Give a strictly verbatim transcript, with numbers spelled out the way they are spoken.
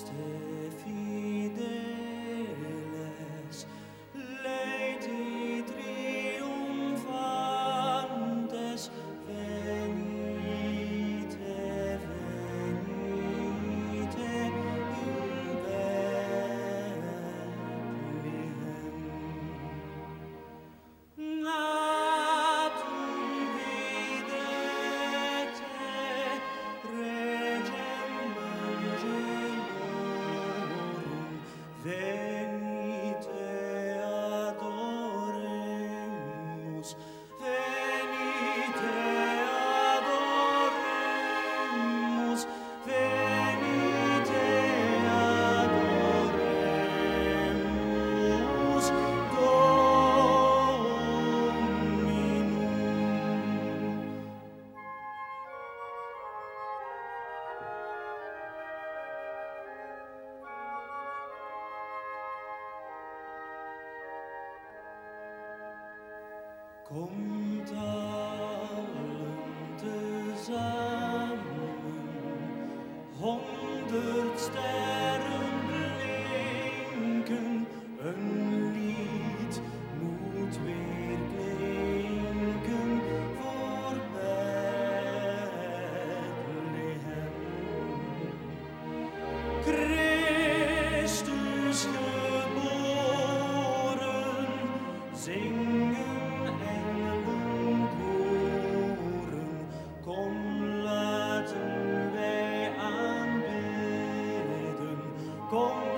te fideles, Lady triumphantes, venite, venite in Bethlehem. Natum videte regem angelorum, venite adoremus, venite adoremus, venite adoremus Dominum. Komt allen tezamen, honderd sterren blinken, een lied moet weer klinken voor Bethlehem. Christus geboren, zingen engelen koren, kom laten wij aanbidden, kom